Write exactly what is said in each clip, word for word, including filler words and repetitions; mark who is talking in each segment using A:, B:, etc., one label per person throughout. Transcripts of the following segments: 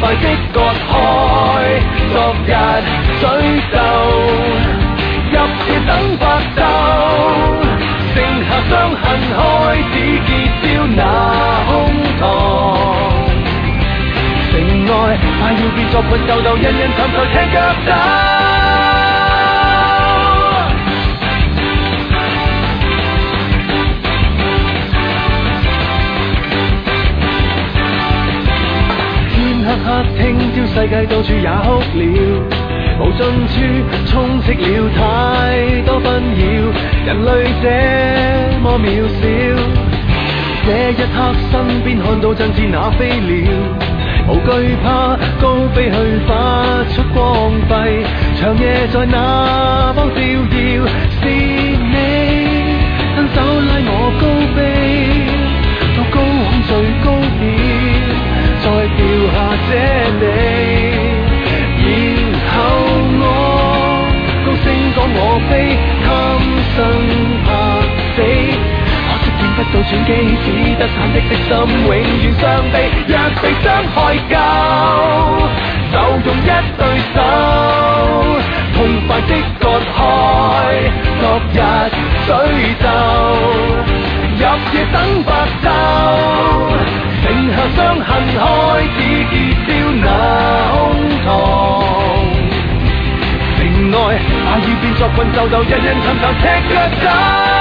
A: 快的割開昨日詛咒，入夜等白晝，剩下傷痕開始結焦那胸膛。情愛快要變作困獸鬥，人人尋求踢腳走。黑聽朝世界到處也哭了，無盡處充斥了太多紛擾，人類這麼渺小。這一刻身邊看到振翅那飛鳥，無懼怕高飛去發出光輝，長夜在那方照耀，是你親手拉我高飛到高空最高點，再掉下這裏，然後我高聲講我非貪生怕死，可惜見不到轉機，只得忐忑的心永遠傷悲。若被傷害夠，就用一對手痛快的割開昨日詛咒，入夜等白晝，剩下傷痕開始結焦那胸膛。情愛快要變作困獸鬥，人人尋求踢腳走。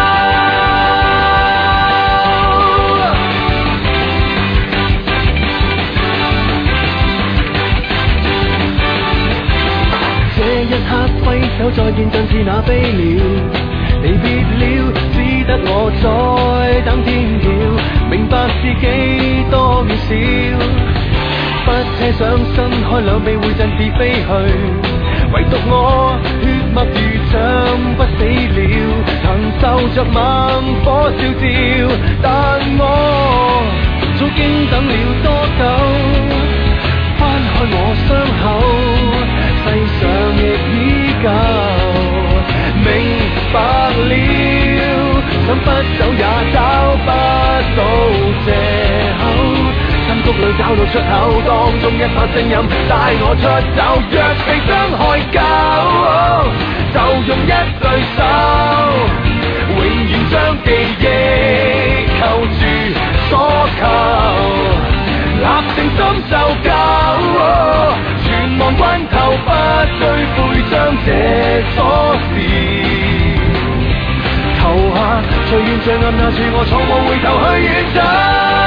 A: 這一刻揮手再見，振翅那飛鳥，離別了，只得我在等天曉，明白自己多渺小，不奢想伸開兩臂會振翅飛去，唯獨我血脈如像不死了，曾受着猛火燒照，但我早經等了多久，翻開我傷口，世上亦依舊，明白了，想不走也找不到藉口，心谷裏找到出口，當中一把聲音帶我出走。若被傷害夠，就用一對手，永遠將記憶扣住所求，立定心就夠，全忘關頭不追悔，將這鎖匙投下，最遠最暗那處，我從無回頭去遠走。